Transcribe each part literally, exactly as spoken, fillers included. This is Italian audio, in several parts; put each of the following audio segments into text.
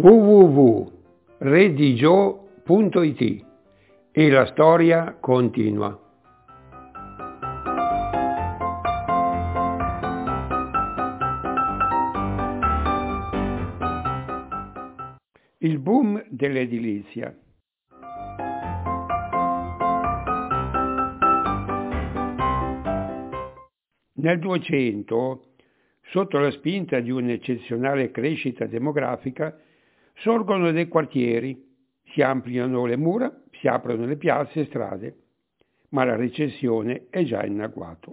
w w w punto redigio punto i t e la storia continua. Il boom dell'edilizia. Nel Duecento, sotto la spinta di un'eccezionale crescita demografica, sorgono dei quartieri, si ampliano le mura, si aprono le piazze e strade, ma la recessione è già in agguato.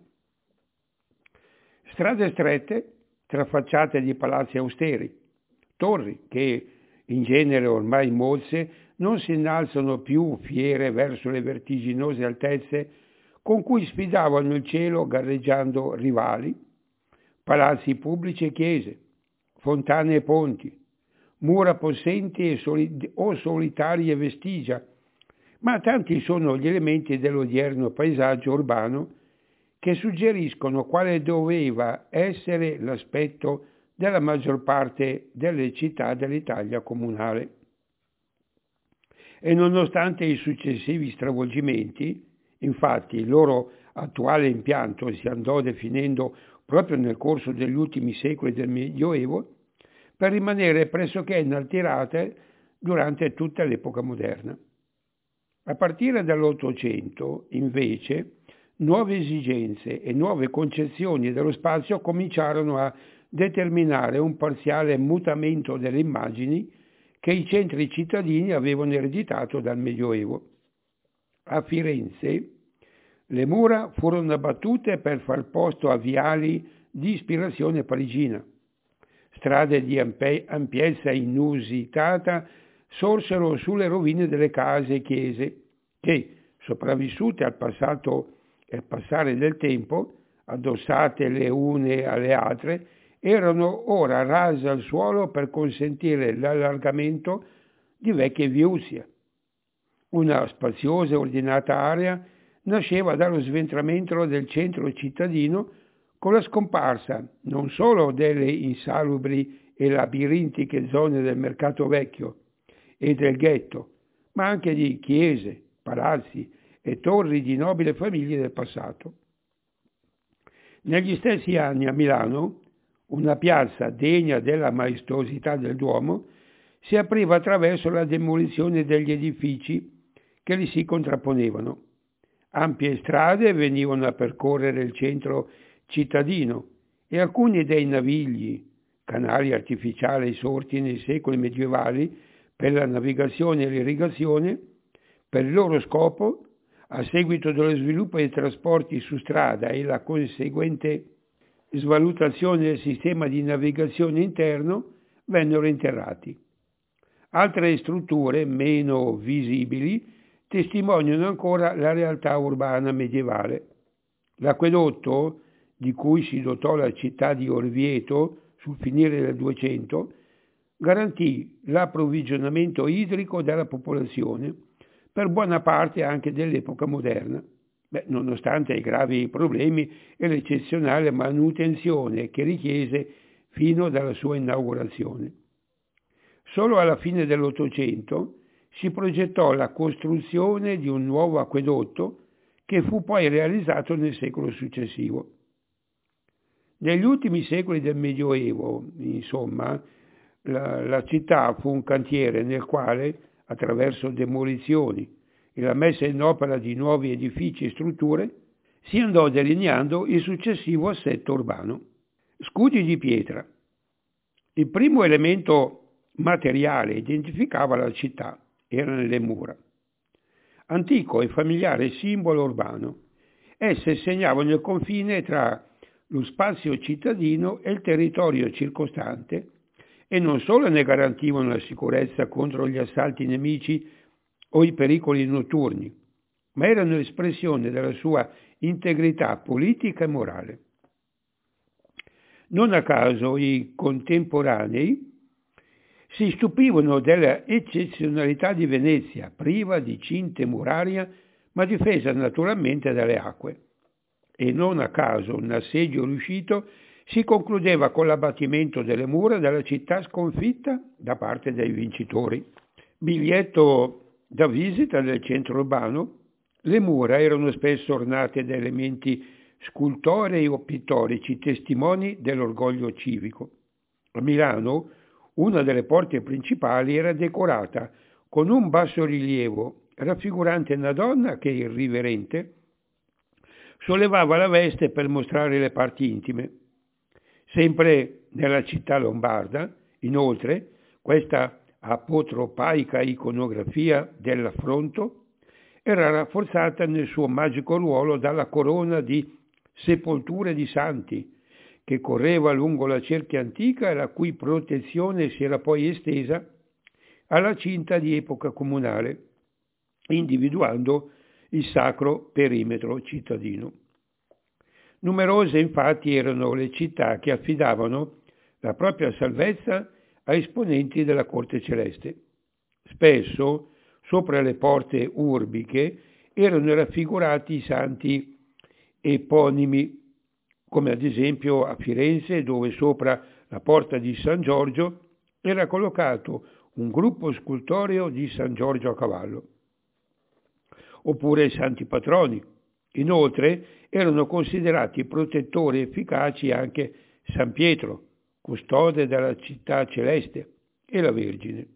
Strade strette, trafacciate di palazzi austeri, torri che, in genere ormai mozze, non si innalzano più fiere verso le vertiginose altezze con cui sfidavano il cielo gareggiando rivali, palazzi pubblici e chiese, fontane e ponti, mura possenti e soli- o solitarie vestigia, ma tanti sono gli elementi dell'odierno paesaggio urbano che suggeriscono quale doveva essere l'aspetto della maggior parte delle città dell'Italia comunale. E nonostante i successivi stravolgimenti, infatti il loro attuale impianto si andò definendo proprio nel corso degli ultimi secoli del Medioevo, per rimanere pressoché inalterate durante tutta l'epoca moderna. A partire dall'Ottocento, invece, nuove esigenze e nuove concezioni dello spazio cominciarono a determinare un parziale mutamento delle immagini che i centri cittadini avevano ereditato dal Medioevo. A Firenze le mura furono abbattute per far posto a viali di ispirazione parigina. Strade di ampiezza inusitata sorsero sulle rovine delle case e chiese che, sopravvissute al passato e al passare del tempo, addossate le une alle altre, erano ora rase al suolo per consentire l'allargamento di vecchie viuzze. Una spaziosa e ordinata area nasceva dallo sventramento del centro cittadino con la scomparsa non solo delle insalubri e labirintiche zone del mercato vecchio e del ghetto, ma anche di chiese, palazzi e torri di nobili famiglie del passato. Negli stessi anni a Milano, una piazza degna della maestosità del Duomo si apriva attraverso la demolizione degli edifici che li si contrapponevano. Ampie strade venivano a percorrere il centro cittadino e alcuni dei navigli, canali artificiali sorti nei secoli medievali per la navigazione e l'irrigazione, per il loro scopo, a seguito dello sviluppo dei trasporti su strada e la conseguente svalutazione del sistema di navigazione interno, vennero interrati. Altre strutture, meno visibili, testimoniano ancora la realtà urbana medievale. L'acquedotto, di cui si dotò la città di Orvieto sul finire del Duecento, garantì l'approvvigionamento idrico della popolazione per buona parte anche dell'epoca moderna, Beh, nonostante i gravi problemi e l'eccezionale manutenzione che richiese fino dalla sua inaugurazione. Solo alla fine dell'Ottocento si progettò la costruzione di un nuovo acquedotto che fu poi realizzato nel secolo successivo. Negli ultimi secoli del Medioevo, insomma, la, la città fu un cantiere nel quale, attraverso demolizioni e la messa in opera di nuovi edifici e strutture, si andò delineando il successivo assetto urbano. Scudi di pietra. Il primo elemento materiale identificava la città, erano le mura. Antico e familiare simbolo urbano, esse segnavano il confine tra lo spazio cittadino e il territorio circostante e non solo ne garantivano la sicurezza contro gli assalti nemici o i pericoli notturni, ma erano espressione della sua integrità politica e morale. Non a caso i contemporanei si stupivano della eccezionalità di Venezia, priva di cinte murarie, ma difesa naturalmente dalle acque. E non a caso un assedio riuscito Si concludeva con l'abbattimento delle mura della città sconfitta da parte dei vincitori. Biglietto da visita del centro urbano, le mura erano spesso ornate da elementi scultorei o pittorici, testimoni dell'orgoglio civico. A Milano, una delle porte principali era decorata con un bassorilievo raffigurante una donna che, irriverente, sollevava la veste per mostrare le parti intime. Sempre nella città lombarda, inoltre, questa apotropaica iconografia dell'affronto era rafforzata nel suo magico ruolo dalla corona di sepolture di santi che correva lungo la cerchia antica e la cui protezione si era poi estesa alla cinta di epoca comunale, individuando il sacro perimetro cittadino. Numerose infatti erano le città che affidavano la propria salvezza a esponenti della corte celeste. Spesso, sopra le porte urbiche, erano raffigurati i santi eponimi, come ad esempio a Firenze, dove sopra la porta di San Giorgio era collocato un gruppo scultoreo di San Giorgio a cavallo. Oppure i santi patroni. Inoltre erano considerati protettori efficaci anche San Pietro, custode della città celeste, e la Vergine.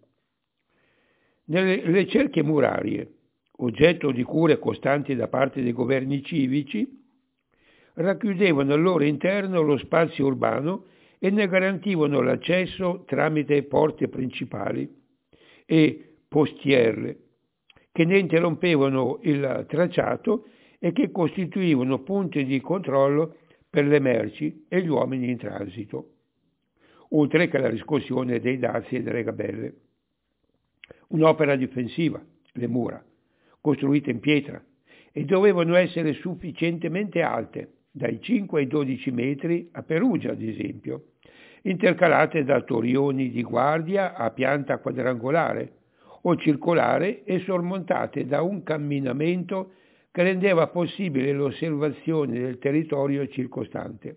Nelle le cerchie murarie, oggetto di cure costanti da parte dei governi civici, racchiudevano al loro interno lo spazio urbano e ne garantivano l'accesso tramite porte principali e postierle, che ne interrompevano il tracciato e che costituivano punti di controllo per le merci e gli uomini in transito, oltre che la riscossione dei dazi e delle gabelle. Un'opera difensiva, le mura, costruite in pietra, e dovevano essere sufficientemente alte, dai cinque ai dodici metri a Perugia ad esempio, intercalate da torrioni di guardia a pianta quadrangolare o circolare e sormontate da un camminamento che rendeva possibile l'osservazione del territorio circostante.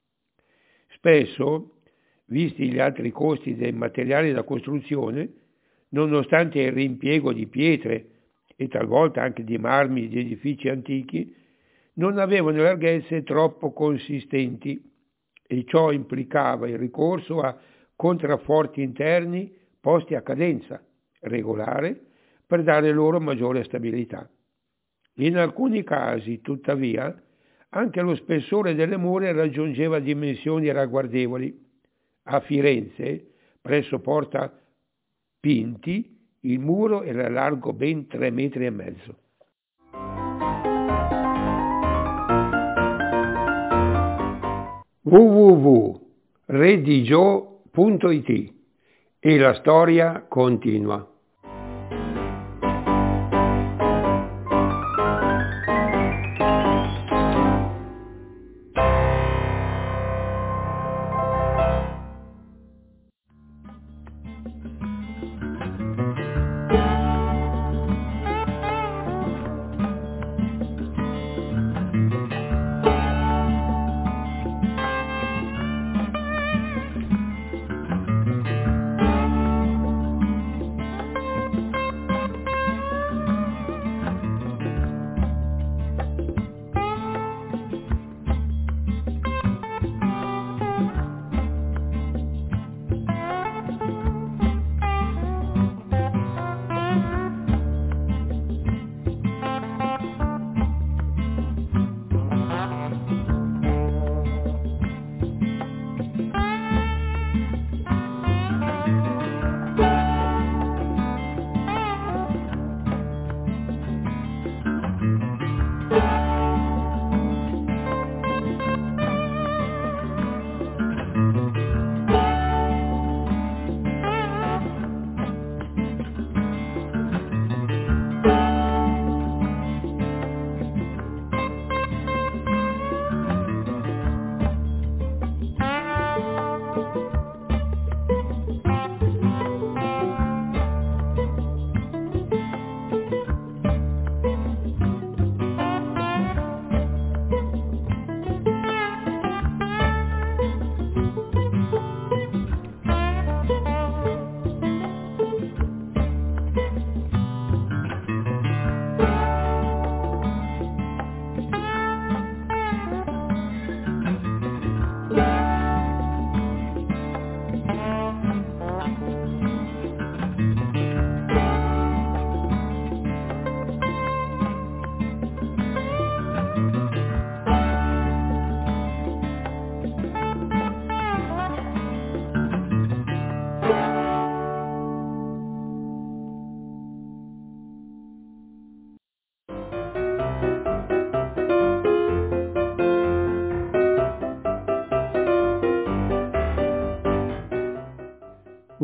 Spesso, visti gli altri costi dei materiali da costruzione, nonostante il reimpiego di pietre e talvolta anche di marmi di edifici antichi, non avevano larghezze troppo consistenti e ciò implicava il ricorso a contrafforti interni posti a cadenza regolare per dare loro maggiore stabilità. In alcuni casi, tuttavia, anche lo spessore delle mura raggiungeva dimensioni ragguardevoli. A Firenze, presso Porta Pinti, il muro era largo ben tre metri e mezzo. w w w punto redigio punto i t e la storia continua.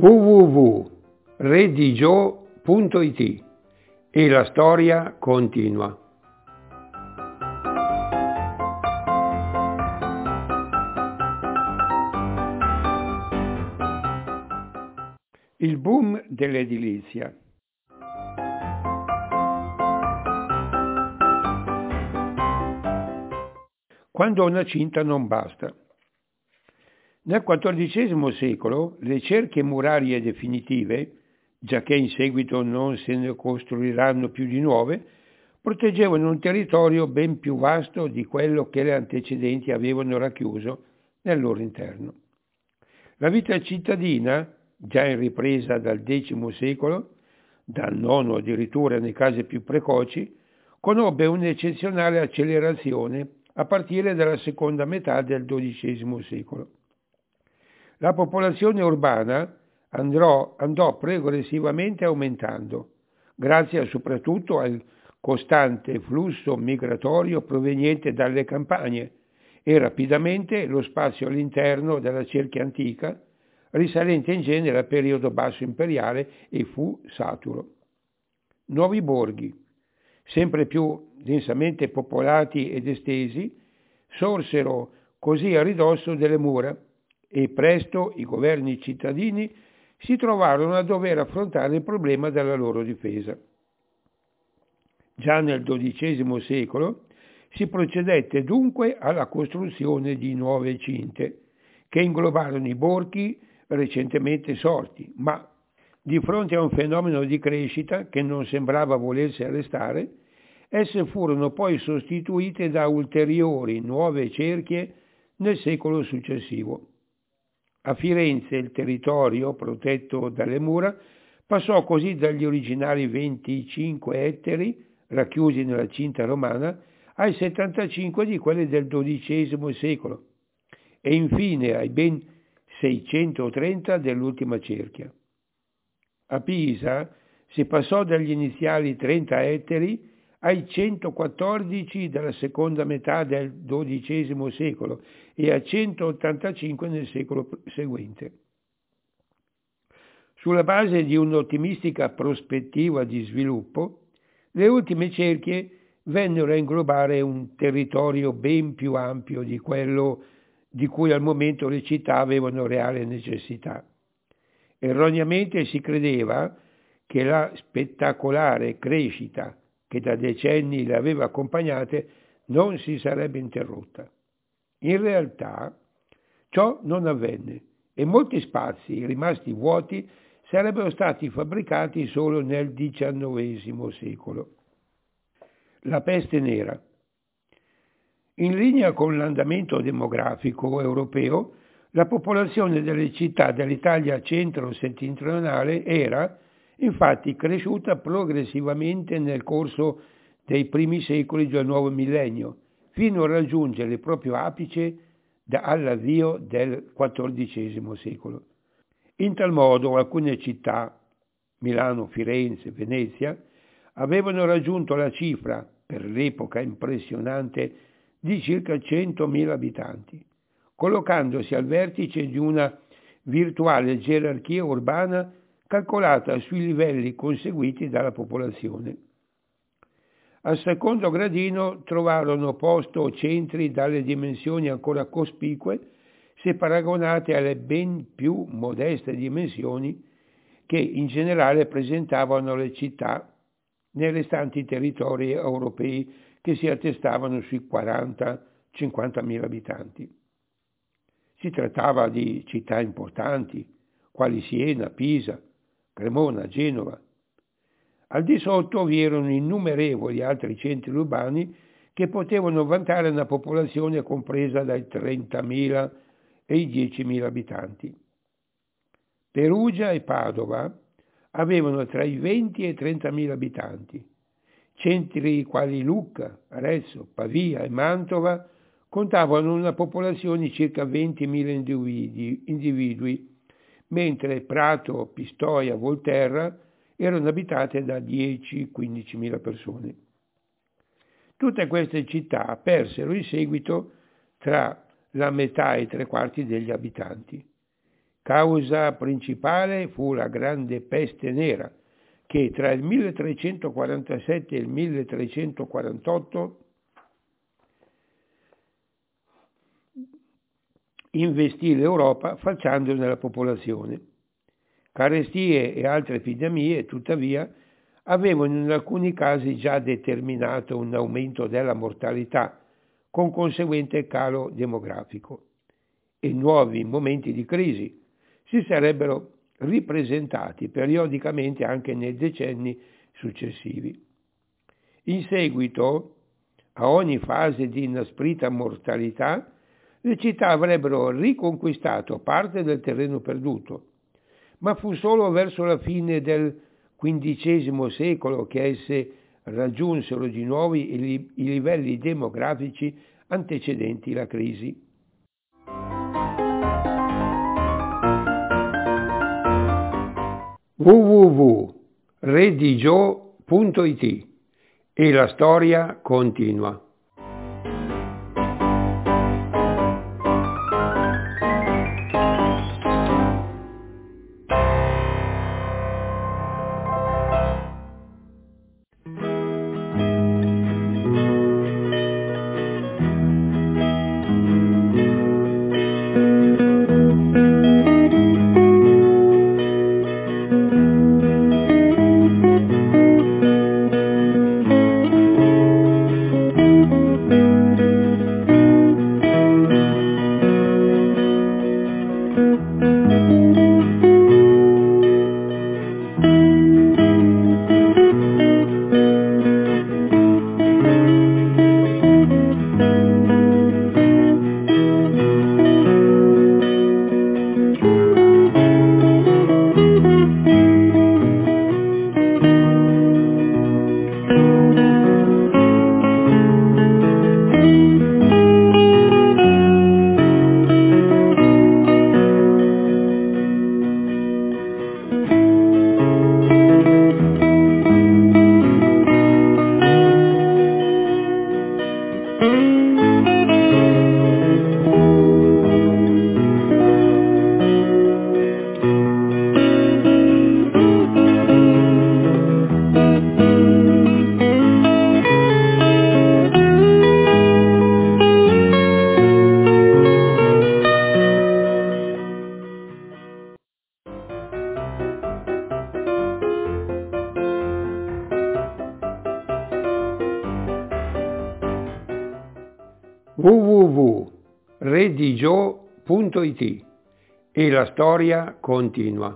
w w w punto redigio punto i t e la storia continua. Il boom dell'edilizia. Quando una cinta non basta. Nel quattordicesimo secolo le cerchie murarie definitive, giacché in seguito non se ne costruiranno più di nuove, proteggevano un territorio ben più vasto di quello che le antecedenti avevano racchiuso nel loro interno. La vita cittadina, già in ripresa dal decimo secolo, dal nono addirittura nei casi più precoci, conobbe un'eccezionale accelerazione a partire dalla seconda metà del dodicesimo secolo. La popolazione urbana andrò, andò progressivamente aumentando, grazie soprattutto al costante flusso migratorio proveniente dalle campagne e rapidamente lo spazio all'interno della cerchia antica, risalente in genere al periodo basso imperiale, e fu saturo. Nuovi borghi, sempre più densamente popolati ed estesi, sorsero così a ridosso delle mura e presto i governi cittadini si trovarono a dover affrontare il problema della loro difesa. Già nel dodicesimo secolo si procedette dunque alla costruzione di nuove cinte, che inglobarono i borghi recentemente sorti, ma di fronte a un fenomeno di crescita che non sembrava volersi arrestare, esse furono poi sostituite da ulteriori nuove cerchie nel secolo successivo. A Firenze il territorio, protetto dalle mura, passò così dagli originali venticinque ettari, racchiusi nella cinta romana, ai settantacinque di quelli del dodicesimo secolo, e infine ai ben seicentotrenta dell'ultima cerchia. A Pisa si passò dagli iniziali trenta ettari ai centoquattordici della seconda metà del dodicesimo secolo e a centottantacinque nel secolo seguente. Sulla base di un'ottimistica prospettiva di sviluppo, le ultime cerchie vennero a inglobare un territorio ben più ampio di quello di cui al momento le città avevano reale necessità. Erroneamente si credeva che la spettacolare crescita che da decenni le aveva accompagnate non si sarebbe interrotta. In realtà ciò non avvenne e molti spazi rimasti vuoti sarebbero stati fabbricati solo nel diciannovesimo secolo. La peste nera. In linea con l'andamento demografico europeo, la popolazione delle città dell'Italia centro-settentrionale era, infatti, cresciuta progressivamente nel corso dei primi secoli del nuovo millennio, fino a raggiungere il proprio apice all'avvio del quattordicesimo secolo. In tal modo alcune città, Milano, Firenze, Venezia, avevano raggiunto la cifra, per l'epoca impressionante, di circa centomila abitanti, collocandosi al vertice di una virtuale gerarchia urbana calcolata sui livelli conseguiti dalla popolazione. Al secondo gradino trovarono posto centri dalle dimensioni ancora cospicue se paragonate alle ben più modeste dimensioni che in generale presentavano le città nei restanti territori europei che si attestavano sui quaranta cinquantamila abitanti. Si trattava di città importanti, quali Siena, Pisa, Cremona, Genova. Al di sotto vi erano innumerevoli altri centri urbani che potevano vantare una popolazione compresa dai trentamila e i diecimila abitanti. Perugia e Padova avevano tra i venti e i trentamila abitanti. Centri quali Lucca, Arezzo, Pavia e Mantova contavano una popolazione di circa ventimila individui, individui, mentre Prato, Pistoia, Volterra erano abitate da dieci quindicimila persone. Tutte queste città persero in seguito tra la metà e tre quarti degli abitanti. Causa principale fu la grande peste nera, che tra il milletrecentoquarantasette e il milletrecentoquarantotto investì l'Europa falciandone la popolazione. Carestie e altre epidemie, tuttavia, avevano in alcuni casi già determinato un aumento della mortalità, con conseguente calo demografico, e nuovi momenti di crisi si sarebbero ripresentati periodicamente anche nei decenni successivi. In seguito a ogni fase di inasprita mortalità, le città avrebbero riconquistato parte del terreno perduto, ma fu solo verso la fine del quindicesimo secolo che esse raggiunsero di nuovo i, i livelli demografici antecedenti la crisi. w w w punto redigio punto i t e la storia continua. w w w punto redigio punto i t e la storia continua.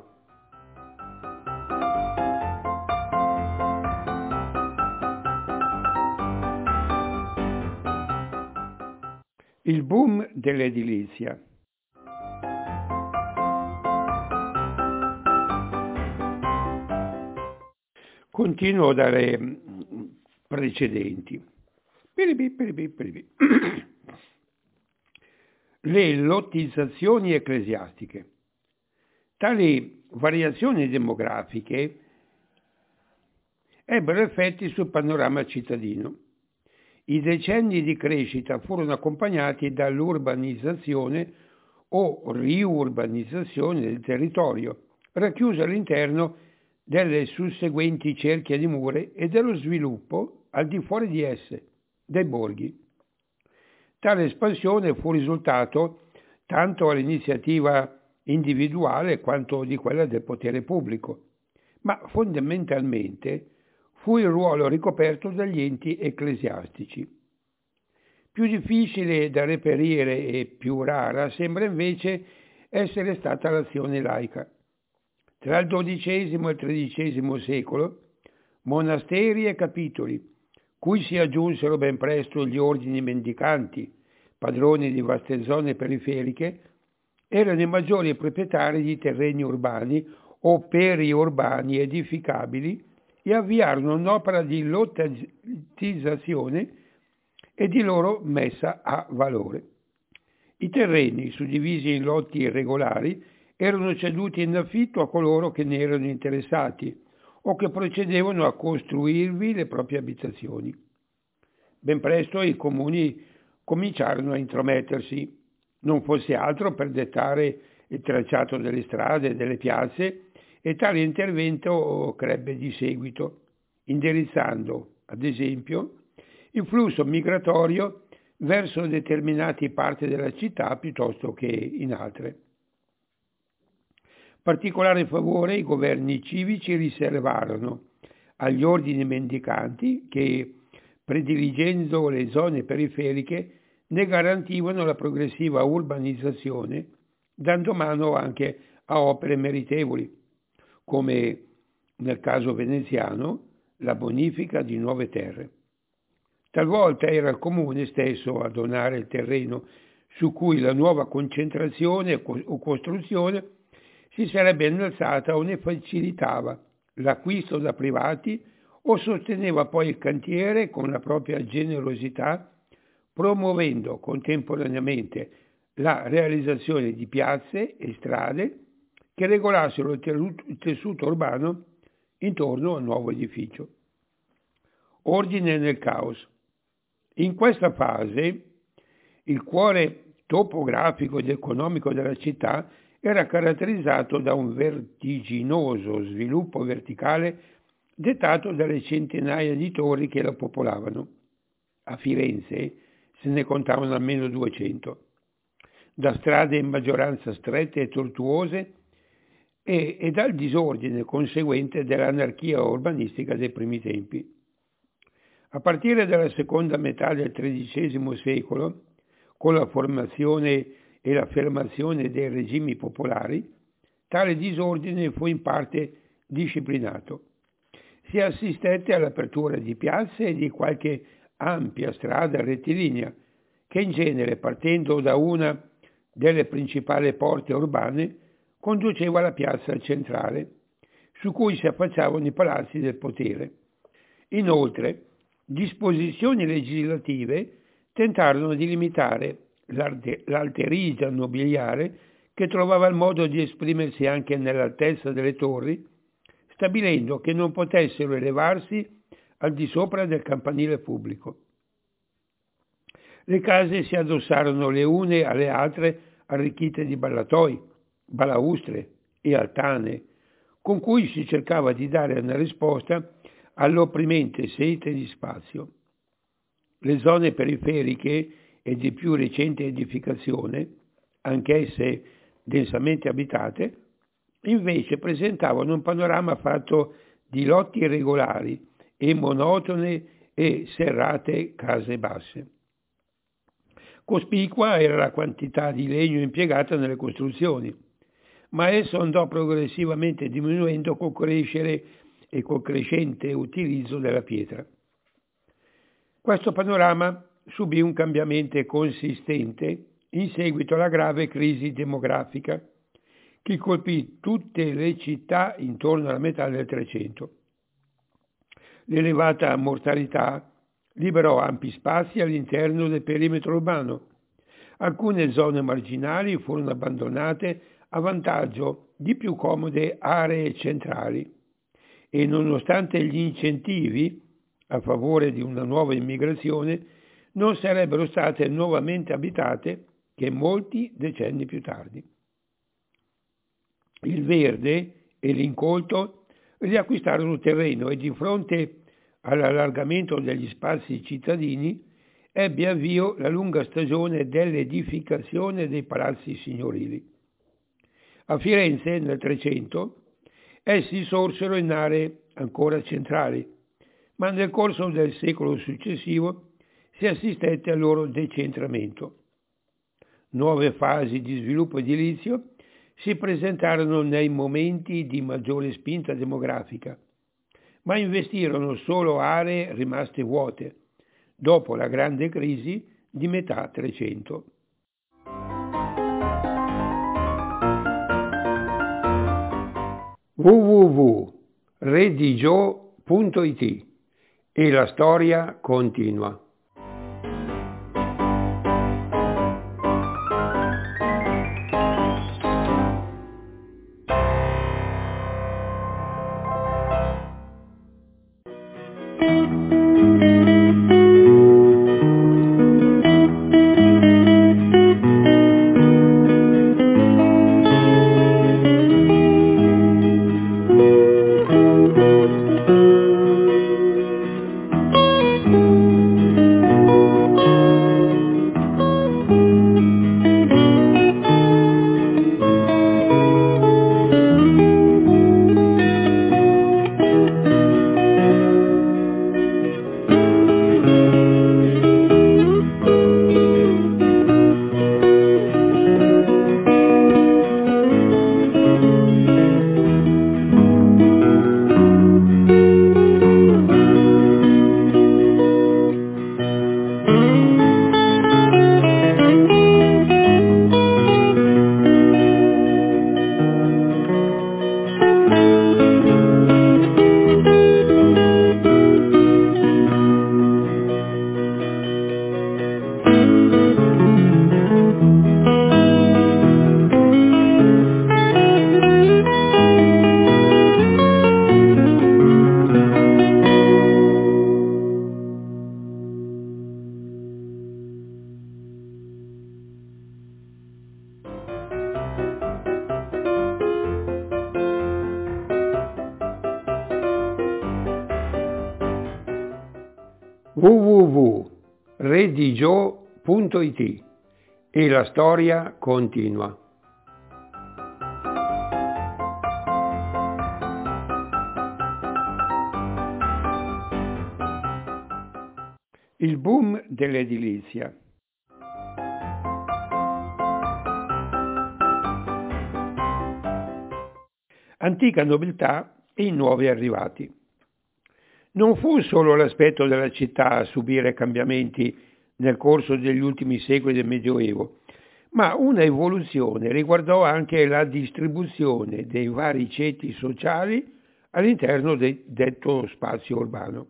Il boom dell'edilizia. Continuo dalle precedenti. Piribì, piribì, piribì. Le lottizzazioni ecclesiastiche. Tali variazioni demografiche ebbero effetti sul panorama cittadino. I decenni di crescita furono accompagnati dall'urbanizzazione o riurbanizzazione del territorio, racchiuso all'interno delle susseguenti cerchia di mura e dello sviluppo al di fuori di esse, dei borghi. Tale espansione fu risultato tanto all'iniziativa individuale quanto di quella del potere pubblico, ma fondamentalmente fu il ruolo ricoperto dagli enti ecclesiastici. Più difficile da reperire e più rara sembra invece essere stata l'azione laica. Tra il dodicesimo e il tredicesimo secolo, monasteri e capitoli, cui si aggiunsero ben presto gli ordini mendicanti, padroni di vaste zone periferiche, erano i maggiori proprietari di terreni urbani o periurbani edificabili e avviarono un'opera di lottizzazione e di loro messa a valore. I terreni, suddivisi in lotti irregolari, erano ceduti in affitto a coloro che ne erano interessati o che procedevano a costruirvi le proprie abitazioni. Ben presto i comuni cominciarono a intromettersi, non fosse altro per dettare il tracciato delle strade e delle piazze, e tale intervento crebbe di seguito, indirizzando, ad esempio, il flusso migratorio verso determinate parti della città piuttosto che in altre. Particolare favore i governi civici riservarono agli ordini mendicanti che, prediligendo le zone periferiche, ne garantivano la progressiva urbanizzazione, dando mano anche a opere meritevoli, come nel caso veneziano la bonifica di nuove terre. Talvolta era il comune stesso a donare il terreno su cui la nuova concentrazione o costruzione si sarebbe innalzata o ne facilitava l'acquisto da privati o sosteneva poi il cantiere con la propria generosità, promuovendo contemporaneamente la realizzazione di piazze e strade che regolassero il tessuto urbano intorno al nuovo edificio. Ordine nel caos. In questa fase il cuore topografico ed economico della città era caratterizzato da un vertiginoso sviluppo verticale dettato dalle centinaia di torri che la popolavano. A Firenze se ne contavano almeno duecento, da strade in maggioranza strette e tortuose e, e dal disordine conseguente dell'anarchia urbanistica dei primi tempi. A partire dalla seconda metà del tredicesimo secolo, con la formazione e l'affermazione dei regimi popolari, tale disordine fu in parte disciplinato. Si assistette all'apertura di piazze e di qualche ampia strada rettilinea, che in genere, partendo da una delle principali porte urbane, conduceva alla piazza centrale, su cui si affacciavano i palazzi del potere. Inoltre, disposizioni legislative tentarono di limitare l'alterigia nobiliare che trovava il modo di esprimersi anche nell'altezza delle torri, stabilendo che non potessero elevarsi al di sopra del campanile pubblico. Le case si addossarono le une alle altre arricchite di ballatoi, balaustre e altane, con cui si cercava di dare una risposta all'opprimente sete di spazio. Le zone periferiche e di più recente edificazione, anch'esse densamente abitate, invece presentavano un panorama fatto di lotti irregolari e monotone e serrate case basse. Cospicua era la quantità di legno impiegata nelle costruzioni, ma esso andò progressivamente diminuendo col crescere e col crescente utilizzo della pietra. Questo panorama subì un cambiamento consistente in seguito alla grave crisi demografica che colpì tutte le città intorno alla metà del Trecento. L'elevata mortalità liberò ampi spazi all'interno del perimetro urbano. Alcune zone marginali furono abbandonate a vantaggio di più comode aree centrali e, nonostante gli incentivi a favore di una nuova immigrazione, non sarebbero state nuovamente abitate che molti decenni più tardi. Il verde e l'incolto riacquistarono terreno e di fronte all'allargamento degli spazi cittadini ebbe avvio la lunga stagione dell'edificazione dei palazzi signorili. A Firenze, nel Trecento, essi sorsero in aree ancora centrali, ma nel corso del secolo successivo si assistette al loro decentramento. Nuove fasi di sviluppo edilizio si presentarono nei momenti di maggiore spinta demografica, ma investirono solo aree rimaste vuote, dopo la grande crisi di metà Trecento. w w w punto redigio punto i t e la storia continua. w punto redigio punto it e la storia continua. Il boom dell'edilizia. Antica nobiltà e i nuovi arrivati. Non fu solo l'aspetto della città a subire cambiamenti nel corso degli ultimi secoli del Medioevo, ma una evoluzione riguardò anche la distribuzione dei vari ceti sociali all'interno del detto spazio urbano.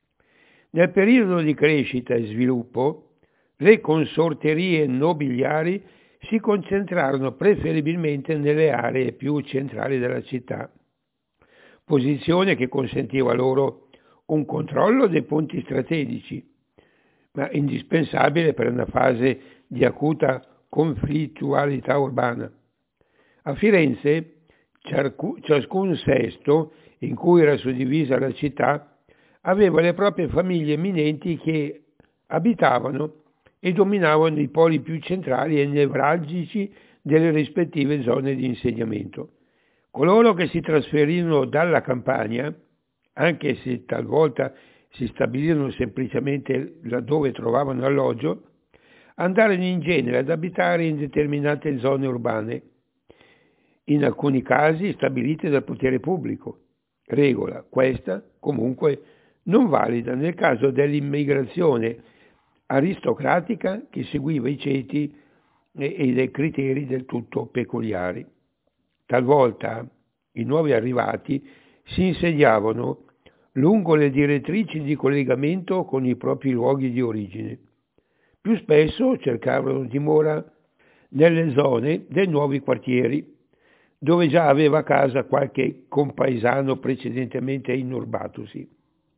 Nel periodo di crescita e sviluppo, le consorterie nobiliari si concentrarono preferibilmente nelle aree più centrali della città, posizione che consentiva loro un controllo dei punti strategici, ma indispensabile per una fase di acuta conflittualità urbana. A Firenze, ciascun sesto in cui era suddivisa la città aveva le proprie famiglie eminenti che abitavano e dominavano i poli più centrali e nevralgici delle rispettive zone di insediamento. Coloro che si trasferirono dalla campagna, anche se talvolta si stabilirono semplicemente laddove trovavano alloggio, andarono in genere ad abitare in determinate zone urbane, in alcuni casi stabilite dal potere pubblico, regola questa comunque non valida nel caso dell'immigrazione aristocratica che seguiva i ceti e dei criteri del tutto peculiari. Talvolta i nuovi arrivati si insediavano lungo le direttrici di collegamento con i propri luoghi di origine. Più spesso cercavano dimora nelle zone dei nuovi quartieri, dove già aveva casa qualche compaesano precedentemente inurbatosi.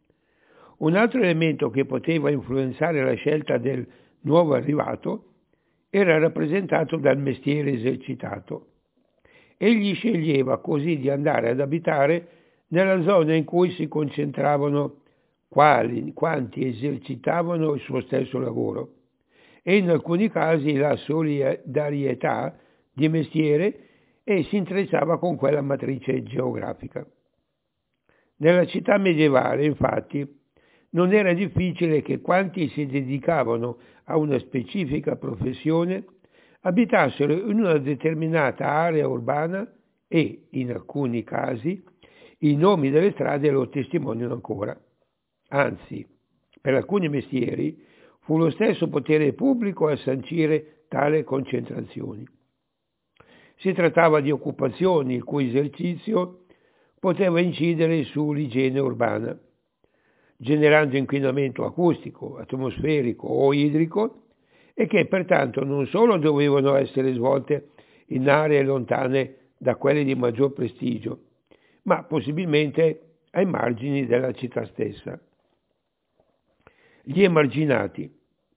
Un altro elemento che poteva influenzare la scelta del nuovo arrivato era rappresentato dal mestiere esercitato. Egli sceglieva così di andare ad abitare nella zona in cui si concentravano quali, quanti esercitavano il suo stesso lavoro e in alcuni casi la solidarietà di mestiere e si intrecciava con quella matrice geografica. Nella città medievale, infatti, non era difficile che quanti si dedicavano a una specifica professione abitassero in una determinata area urbana e, in alcuni casi, i nomi delle strade lo testimoniano ancora. Anzi, per alcuni mestieri fu lo stesso potere pubblico a sancire tale concentrazioni. Si trattava di occupazioni il cui esercizio poteva incidere sull'igiene urbana, generando inquinamento acustico, atmosferico o idrico, e che pertanto non solo dovevano essere svolte in aree lontane da quelle di maggior prestigio, ma possibilmente ai margini della città stessa. Gli emarginati.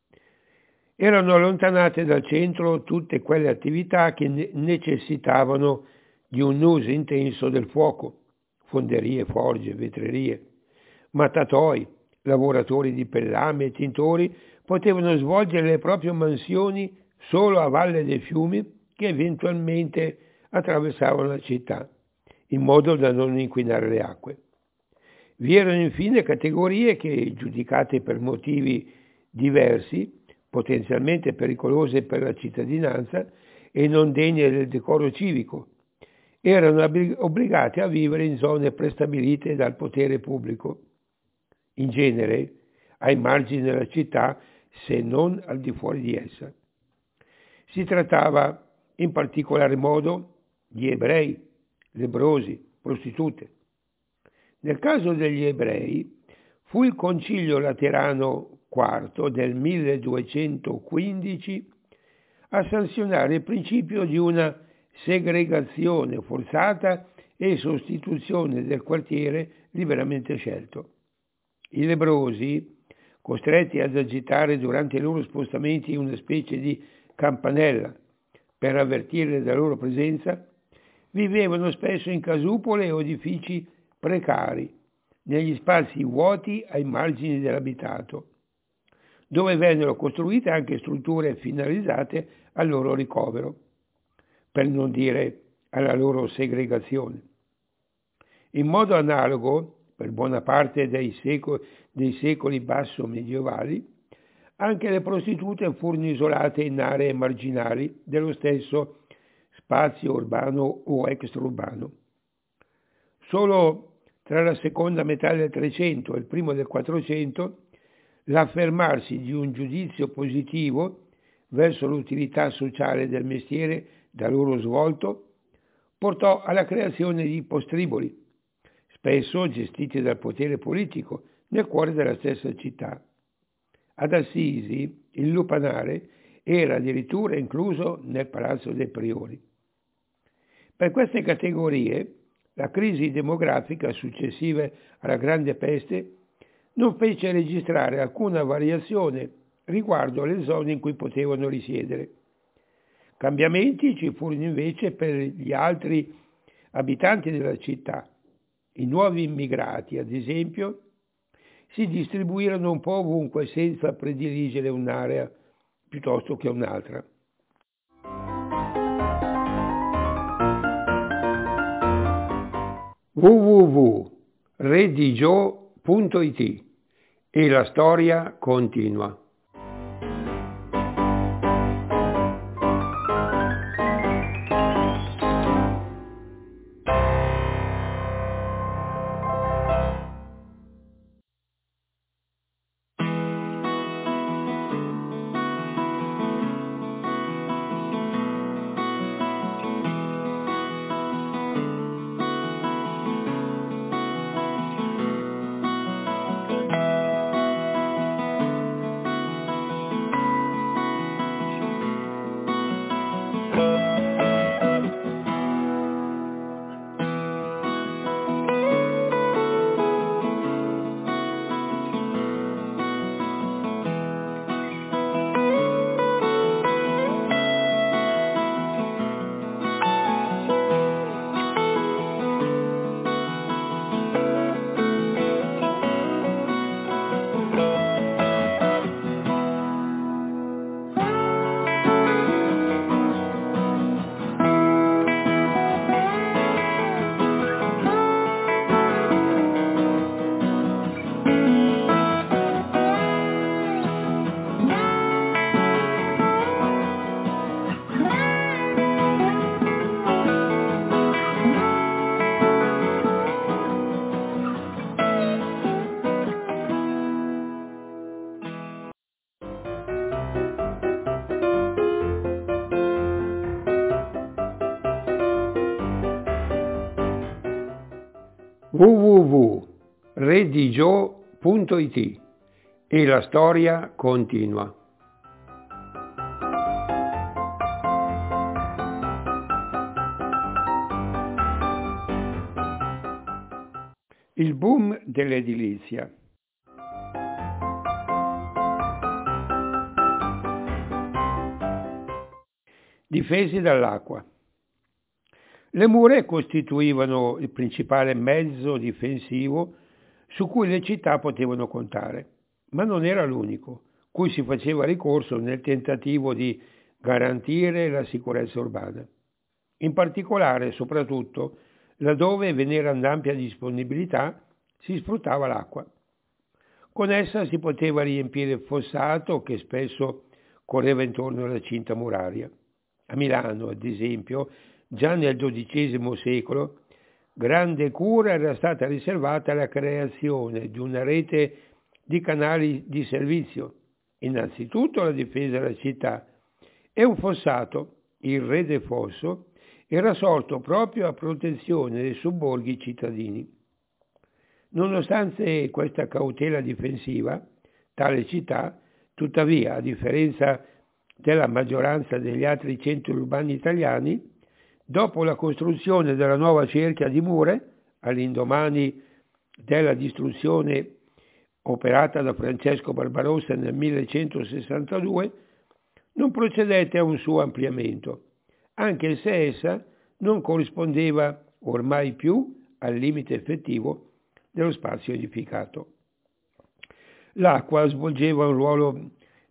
Erano allontanate dal centro tutte quelle attività che necessitavano di un uso intenso del fuoco, fonderie, forge, vetrerie. Mattatoi, lavoratori di pellame e tintori potevano svolgere le proprie mansioni solo a valle dei fiumi che eventualmente attraversavano la città, in modo da non inquinare le acque. Vi erano infine categorie che, giudicate per motivi diversi, potenzialmente pericolose per la cittadinanza e non degne del decoro civico, erano obbligate a vivere in zone prestabilite dal potere pubblico, in genere ai margini della città, se non al di fuori di essa. Si trattava in particolar modo di ebrei, lebbrosi, prostitute. Nel caso degli ebrei fu il Concilio Laterano quarto del milleduecentoquindici a sanzionare il principio di una segregazione forzata e sostituzione del quartiere liberamente scelto. I lebbrosi, costretti ad agitare durante i loro spostamenti una specie di campanella per avvertire della loro presenza, vivevano spesso in casupole o edifici precari, negli spazi vuoti ai margini dell'abitato. dove vennero costruite anche strutture finalizzate al loro ricovero, per non dire alla loro segregazione. In modo analogo, per buona parte dei secoli, dei secoli basso medievali, anche le prostitute furono isolate in aree marginali dello stesso spazio urbano o extraurbano. Solo tra la seconda metà del Trecento e il primo del Quattrocento l'affermarsi di un giudizio positivo verso l'utilità sociale del mestiere da loro svolto portò alla creazione di postriboli, spesso gestiti dal potere politico, nel cuore della stessa città. Ad Assisi il lupanare era addirittura incluso nel Palazzo dei Priori. Per queste categorie, la crisi demografica successiva alla Grande Peste non fece registrare alcuna variazione riguardo alle zone in cui potevano risiedere. Cambiamenti ci furono invece per gli altri abitanti della città. I nuovi immigrati, ad esempio, si distribuirono un po' ovunque senza prediligere un'area piuttosto che un'altra. w w w punto redigio punto i t e la storia continua. w w w punto redigio punto i t e la storia continua. Il boom dell'edilizia. Difesi dall'acqua. Le mura costituivano il principale mezzo difensivo su cui le città potevano contare, ma non era l'unico, cui si faceva ricorso nel tentativo di garantire la sicurezza urbana. In particolare, soprattutto, laddove ve n'era un'ampia disponibilità, si sfruttava l'acqua. Con essa si poteva riempire il fossato che spesso correva intorno alla cinta muraria. A Milano, ad esempio, già nel dodicesimo secolo, grande cura era stata riservata alla creazione di una rete di canali di servizio, innanzitutto la difesa della città, e un fossato, il Re del Fosso, era sorto proprio a protezione dei sobborghi cittadini. Nonostante questa cautela difensiva, tale città, tuttavia, a differenza della maggioranza degli altri centri urbani italiani, dopo la costruzione della nuova cerchia di mura, all'indomani della distruzione operata da Francesco Barbarossa nel millecentosessantadue, non procedette a un suo ampliamento, anche se essa non corrispondeva ormai più al limite effettivo dello spazio edificato. L'acqua svolgeva un ruolo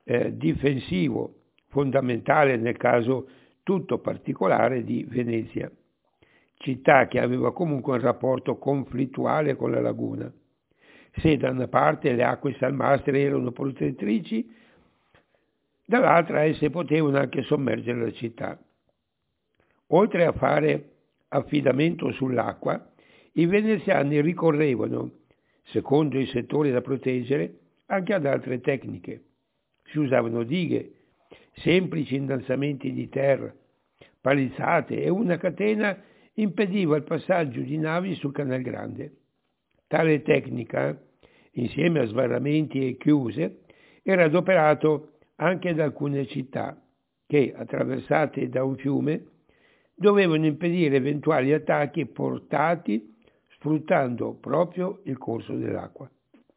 eh, difensivo fondamentale nel caso tutto particolare di Venezia, città che aveva comunque un rapporto conflittuale con la laguna. Se da una parte le acque salmastre erano protettrici, dall'altra esse potevano anche sommergere la città. Oltre a fare affidamento sull'acqua, i veneziani ricorrevano, secondo i settori da proteggere, anche ad altre tecniche. Si usavano dighe, semplici innalzamenti di terra, palizzate e una catena impediva il passaggio di navi sul Canal Grande. Tale tecnica, insieme a sbarramenti e chiuse, era adoperato anche da alcune città che, attraversate da un fiume, dovevano impedire eventuali attacchi portati sfruttando proprio il corso dell'acqua.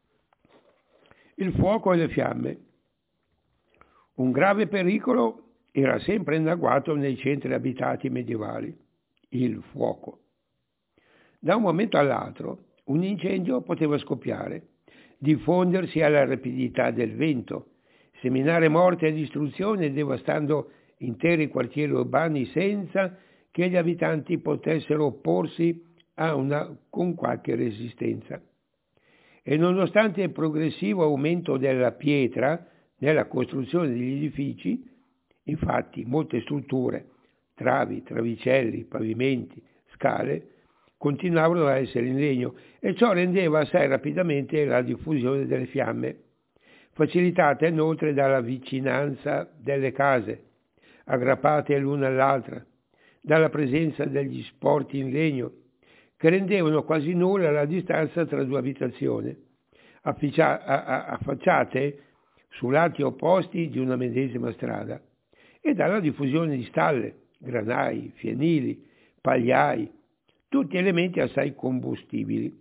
Il fuoco e le fiamme. Un grave pericolo era sempre in agguato nei centri abitati medievali, il fuoco. Da un momento all'altro un incendio poteva scoppiare, diffondersi alla rapidità del vento, seminare morte e distruzione devastando interi quartieri urbani senza che gli abitanti potessero opporsi a una con qualche resistenza. E nonostante il progressivo aumento della pietra nella costruzione degli edifici, infatti molte strutture, travi, travicelli, pavimenti, scale, continuavano a essere in legno e ciò rendeva assai rapidamente la diffusione delle fiamme, facilitata inoltre dalla vicinanza delle case, aggrappate l'una all'altra, dalla presenza degli sporti in legno, che rendevano quasi nulla la distanza tra due abitazioni, affacciate su lati opposti di una medesima strada, e dalla diffusione di stalle, granai, fienili, pagliai, tutti elementi assai combustibili.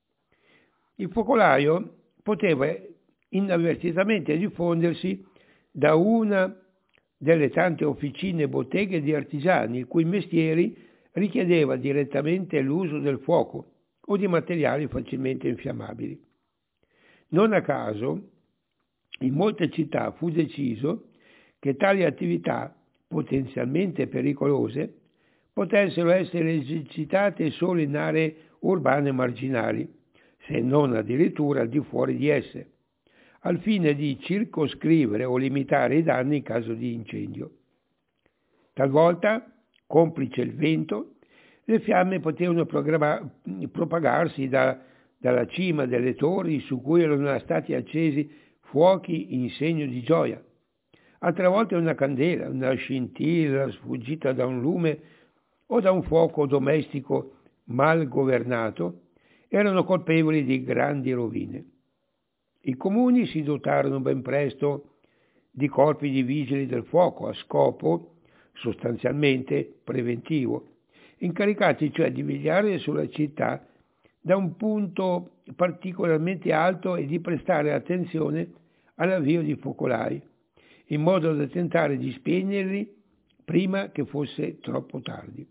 Il focolaio poteva inavvertitamente diffondersi da una delle tante officine e botteghe di artigiani, i cui mestieri richiedeva direttamente l'uso del fuoco o di materiali facilmente infiammabili. Non a caso, in molte città fu deciso che tali attività, potenzialmente pericolose, potessero essere esercitate solo in aree urbane marginali, se non addirittura al di fuori di esse, al fine di circoscrivere o limitare i danni in caso di incendio. Talvolta, complice il vento, le fiamme potevano propagarsi da, dalla cima delle torri su cui erano stati accesi fuochi in segno di gioia. Altre volte una candela, una scintilla sfuggita da un lume o da un fuoco domestico mal governato erano colpevoli di grandi rovine. I comuni si dotarono ben presto di corpi di vigili del fuoco a scopo sostanzialmente preventivo, incaricati cioè di vegliare sulla città da un punto particolarmente alto e di prestare attenzione all'avvio di focolai, in modo da tentare di spegnerli prima che fosse troppo tardi.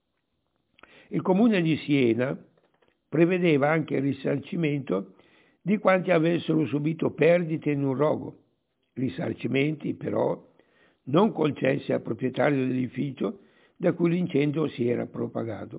Il comune di Siena prevedeva anche il risarcimento di quanti avessero subito perdite in un rogo, risarcimenti però non concessi al proprietario dell'edificio da cui l'incendio si era propagato.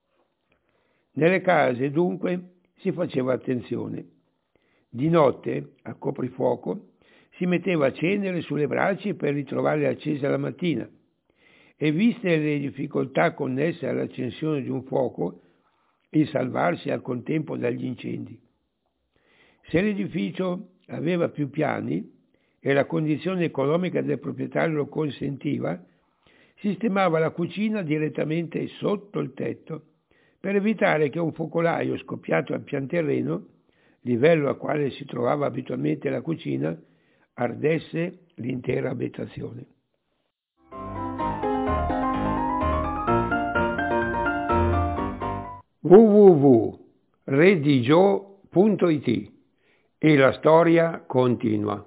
Nelle case dunque si faceva attenzione. Di notte, a coprifuoco, si metteva cenere sulle braci per ritrovarle accese la mattina e, viste le difficoltà connesse all'accensione di un fuoco, il salvarsi al contempo dagli incendi. Se l'edificio aveva più piani e la condizione economica del proprietario lo consentiva, sistemava la cucina direttamente sotto il tetto per evitare che un focolaio scoppiato al pian terreno, livello al quale si trovava abitualmente la cucina, ardesse l'intera abitazione. w w w punto redigio punto i t e la storia continua.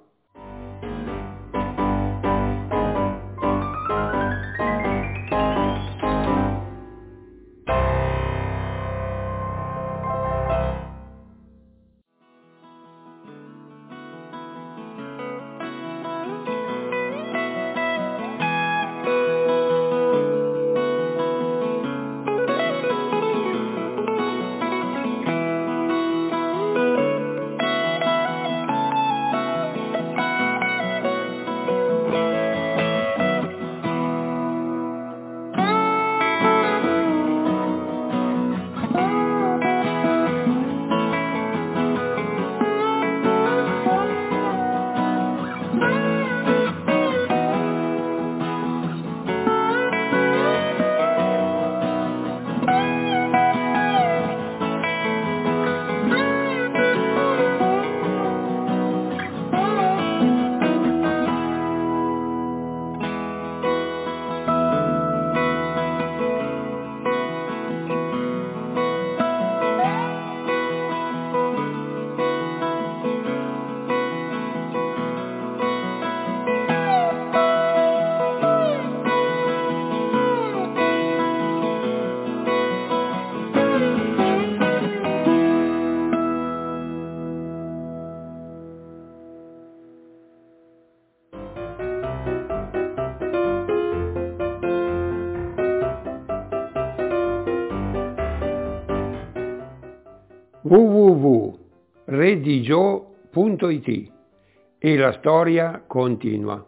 w w w punto redigio punto it e la storia continua.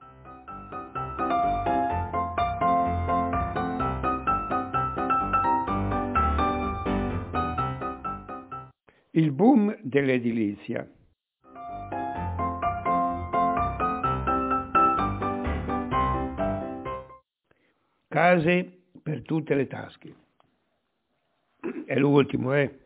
Il boom dell'edilizia. Case per tutte le tasche. È l'ultimo, eh?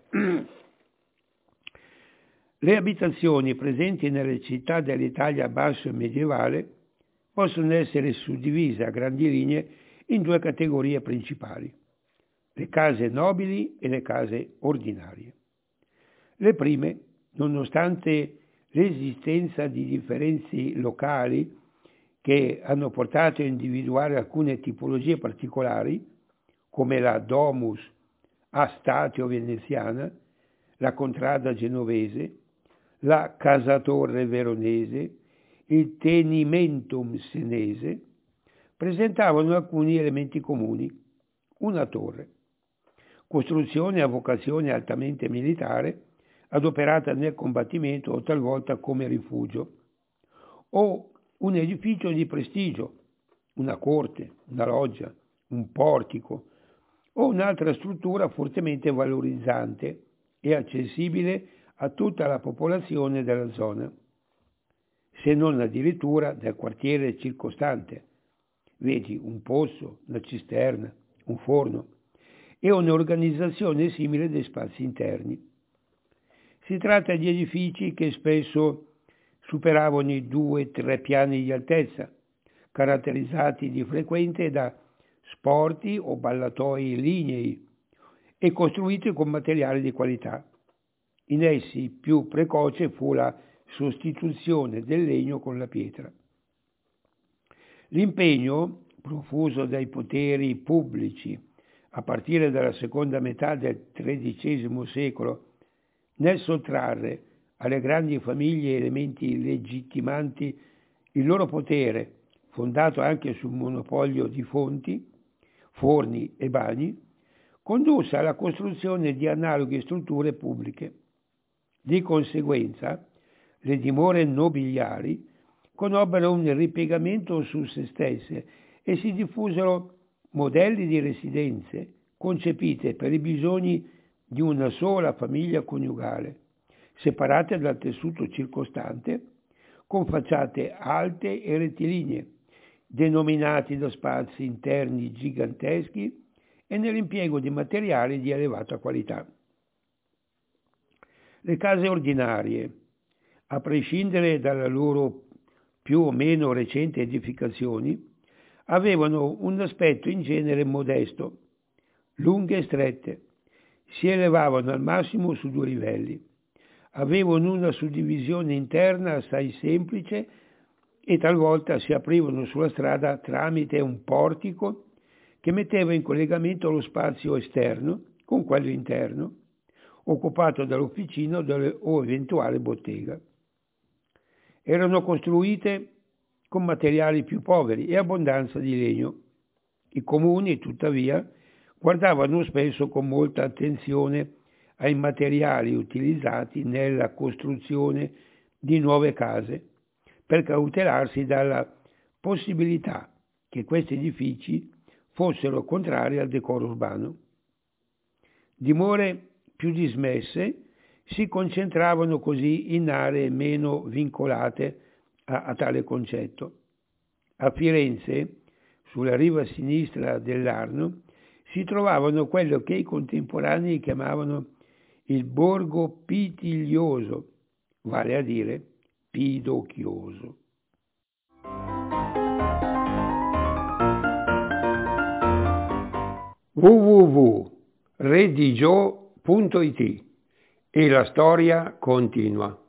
Le abitazioni presenti nelle città dell'Italia basso e medievale possono essere suddivise a grandi linee in due categorie principali: le case nobili e le case ordinarie. Le prime, nonostante l'esistenza di differenze locali che hanno portato a individuare alcune tipologie particolari, come la domus a statio veneziana, la contrada genovese, la casa-torre veronese, il tenimentum senese, presentavano alcuni elementi comuni. Una torre, costruzione a vocazione altamente militare, adoperata nel combattimento o talvolta come rifugio, o un edificio di prestigio, una corte, una loggia, un portico o un'altra struttura fortemente valorizzante e accessibile a tutta la popolazione della zona, se non addirittura del quartiere circostante. Vedi un pozzo, una cisterna, un forno e un'organizzazione simile dei spazi interni. Si tratta di edifici che spesso superavano i due tre piani di altezza, caratterizzati di frequente da sporti o ballatoi lignei e costruiti con materiali di qualità. In essi più precoce fu la sostituzione del legno con la pietra. L'impegno profuso dai poteri pubblici a partire dalla seconda metà del tredicesimo secolo nel sottrarre alle grandi famiglie elementi legittimanti il loro potere, fondato anche sul monopolio di fonti, forni e bagni, condusse alla costruzione di analoghe strutture pubbliche. Di conseguenza, le dimore nobiliari conobbero un ripiegamento su se stesse e si diffusero modelli di residenze concepite per i bisogni di una sola famiglia coniugale, separate dal tessuto circostante, con facciate alte e rettilinee, denominati da spazi interni giganteschi e nell'impiego di materiali di elevata qualità. Le case ordinarie, a prescindere dalle loro più o meno recenti edificazioni, avevano un aspetto in genere modesto, lunghe e strette, si elevavano al massimo su due livelli, avevano una suddivisione interna assai semplice e talvolta si aprivano sulla strada tramite un portico che metteva in collegamento lo spazio esterno con quello interno, occupato dall'officina o eventuale bottega. Erano costruite con materiali più poveri e abbondanza di legno. I comuni, tuttavia, guardavano spesso con molta attenzione ai materiali utilizzati nella costruzione di nuove case, per cautelarsi dalla possibilità che questi edifici fossero contrari al decoro urbano. Dimore più dismesse si concentravano così in aree meno vincolate a, a tale concetto. A Firenze, sulla riva sinistra dell'Arno, si trovavano quello che i contemporanei chiamavano il borgo pitiglioso, vale a dire pidocchioso. w w w punto redigio punto it e la storia continua.